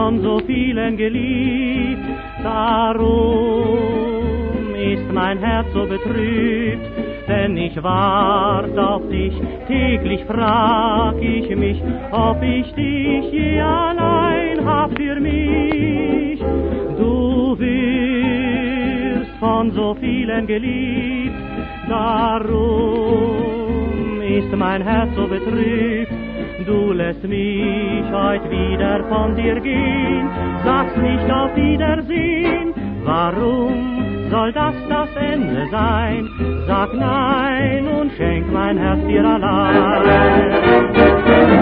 von so vielen geliebt, darum ist mein Herz so betrübt, denn ich wart auf dich, täglich frag ich mich, ob ich dich je allein hab für mich. Du wirst von so vielen geliebt, darum ist mein Herz so betrübt. Du lässt mich heut wieder von dir gehen, sagst nicht auf Wiedersehen. Warum soll das Ende sein? Sag nein und schenk mein Herz dir allein.